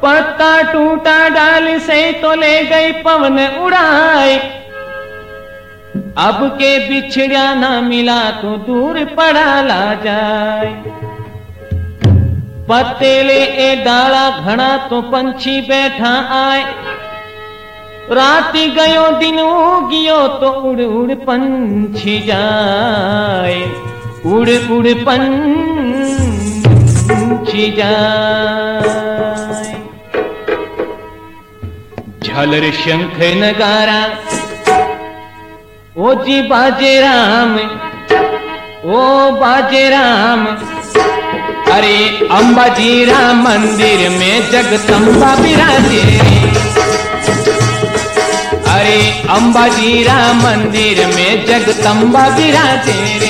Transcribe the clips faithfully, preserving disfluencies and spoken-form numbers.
पत्ता टूटा डाल से तो ले गई पवन उड़ाए, अब के बिछड़ा ना मिला तो दूर पड़ा ला जाए। पत्ते ले ए डाला घना तो पंछी बैठा आए, राति गयो दिन उगियो तो उड़ उड़ पंछी जाए, उड़ उड़ पंछी जाए। झालर शंख नगारा ओ जी बाजे राम, ओ बाजे राम। अरे अंबाजी राम मंदिर में जगदम्बा विराजे, अरे अंबाजी राम मंदिर में जगदम्बा विराजे रे।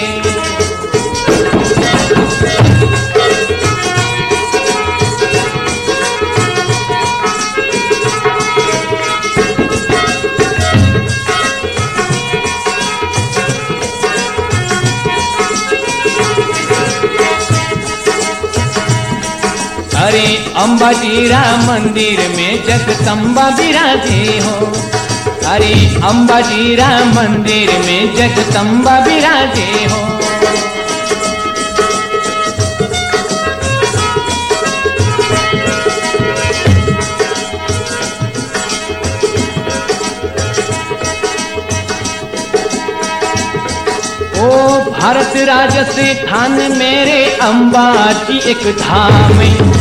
अरे अंबाजी राम मंदिर में जगदम्बा विराजे हो, अरे अंबाजी राम मंदिर में जगदम्बा विराजे हो। ओ भारत राजस्थान मेरे अंबाजी एक धाम,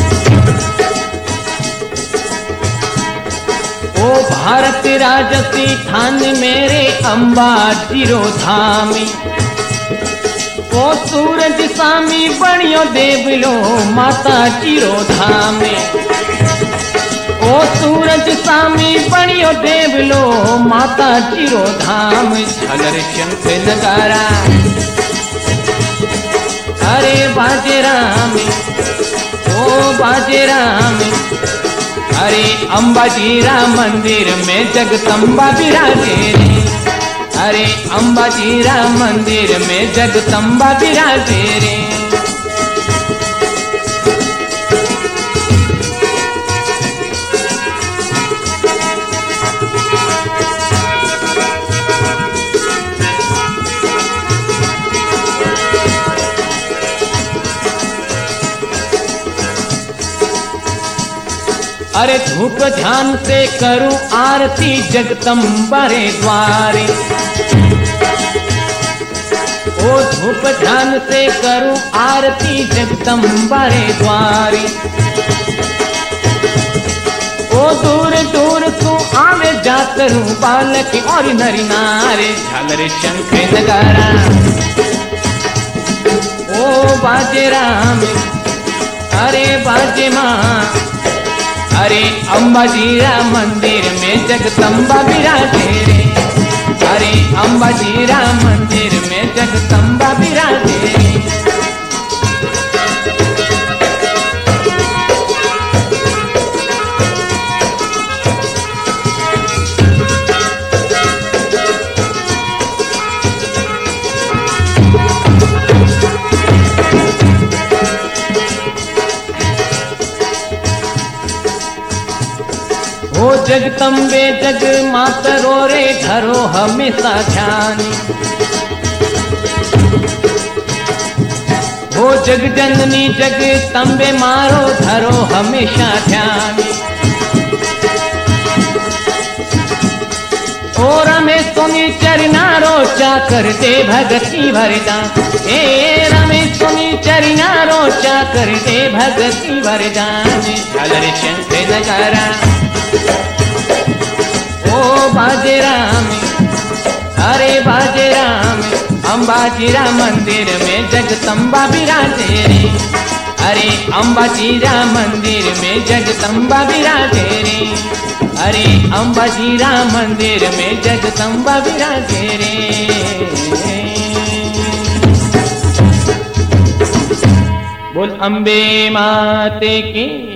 ओ भारत राजस्थान मेरे अंबाजी रो धाम। ओ सूरज सामी बणियो देवलो माता जीरो धाम, ओ सूरज सामी बणियो देवलो माता जीरो धाम। झालर शंख नगारा अरे बाजे राम, ओ बाजे राम। अरे अंबाजी राम मंदिर में जगदम्बा विराजे रे, अरे अंबाजी राम मंदिर में जगदम्बा विराजे रे। अरे धूप ध्यान से करूं आरती जगदम्बा रे द्वारे, ओ धूप ध्यान से करूं आरती जगदम्बा रे द्वारे। ओ दूर दूर तू आवे जा करूं बालक और नरी नारे। झालर शंख नगारा ओ बाजे राम, अरे बाजे माँ। अरे अंबाजी राम मंदिर में जगदम्बा विराजे रे, अरे अंबाजी राम मंदिर में जगदम्बा विराजे रे। ओ जगदम्बे जग मातरो रे धरो हमेशा ध्यान, ओ जग जननी जगदम्बे मारो धरो हमेशा ध्यान। ओ रमेश सोनी चरनारो चाकर दे भगती भरदान, ए रमेश सोनी चरनारो चाकर दे भगती भरदान। झालर शंख नगारा ओ बाजे राम, अरे बाजे राम। अंबाजी राम मंदिर में जगदम्बा विराजे रे, अरे अंबाजी राम मंदिर में जगदम्बा विराजे रे, अरे अंबाजी राम मंदिर में जगदम्बा विराजे रे। बोल अम्बे माते की।